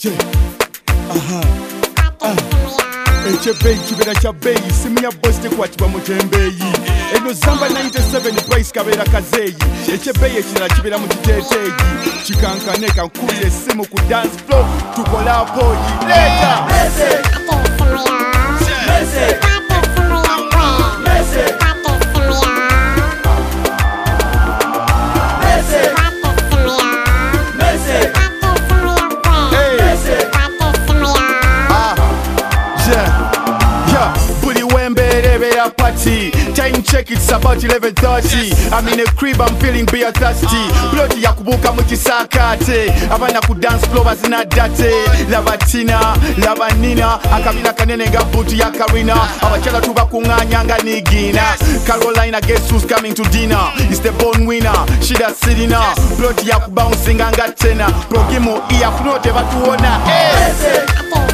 Echebeyi kibera kya beyi simu ya boss tekwatibwa mu tembeyi eno zamba 97 price kabera kazeyi echebeyi ekirala kibera mu kiteteyi kikankane kankubira essimu ku dance floor tukola poyi leta party. Time check, it's about 11:30. I'm in a crib, I'm feeling beer thirsty. Blood yakubuka mukisakate. Abana ku dance floor bazina date. Lava Tina, lava Nina. Akabina kanene nga buti ya Karina. Abachala tuba kunganya nga nigina. Carolina, guess who's coming to dinner? It's the born winner. She da sitting up. Blood yakubouncing nga tena. Progimo iya kunote batuona. Hey!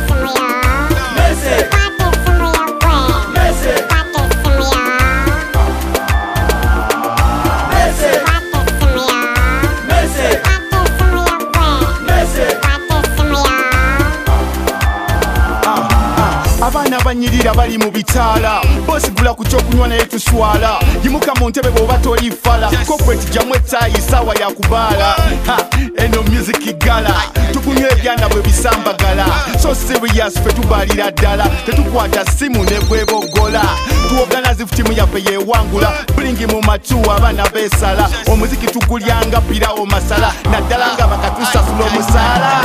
Abana banyirira bali mu bitala bosi gula ku kyokunywa naye tuswala yimuka mu ntebe bw'oba tolifala corporate jamu etayi sawa ya kubaala eno music igala tukunywa ebyana bwe bisambagala so serious fe tubalira ddala tetukwata simu ne bwebogola tuoganazi timu yaffe yewangula biringi mu matu abaana beesala omuziki tugulyanga pirawo masala naddala nga bakatusasula omusaala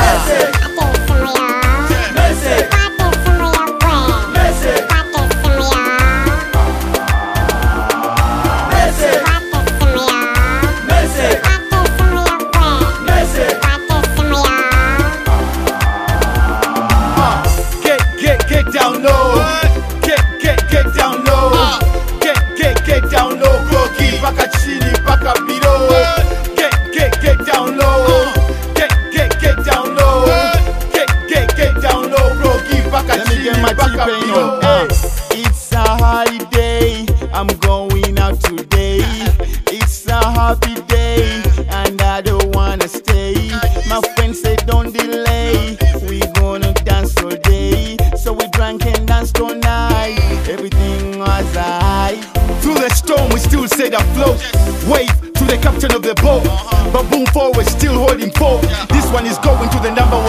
Get down low, get down low, get down low, Rocky, paka chini, paka below, get down low, get down low, get down low, Rocky, paka chini, paka below. It's a holiday, I'm going out today. It's a happy day, and I don't wanna stay. My friends say don't delay, we gonna dance all day. So we drank and danced all night. Everything was high. Through the storm we still stayed afloat. Wave to the captain of the boat. But boom forward still holding forth. This one is going to the number